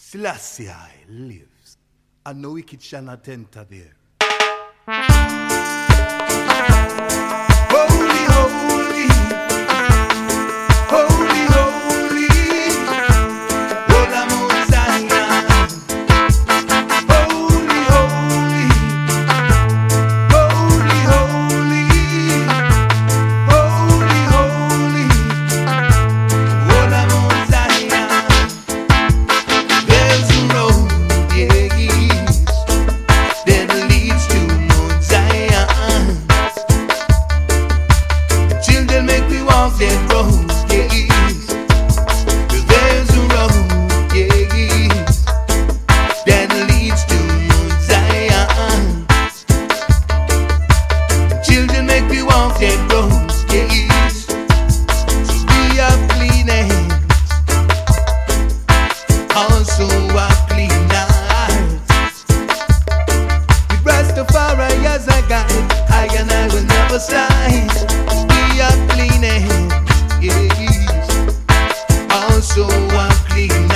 Selassie lives, and no wicked shall not enter there. Holy, holy, holy, holy, Ola Mount Zion. Holy, holy, holy, holy, holy, holy, Ola Mount Zion. There's a road, yes, that leads to Mount Zion. Children make me walk that road, yes. There's a road, yes, that leads to Mount Zion. Children make me walk that road, yes. So we have clean hands, also a clean heart. With Rastafari as a guide, I and I will never slide. We are clean hands, yes, also a clean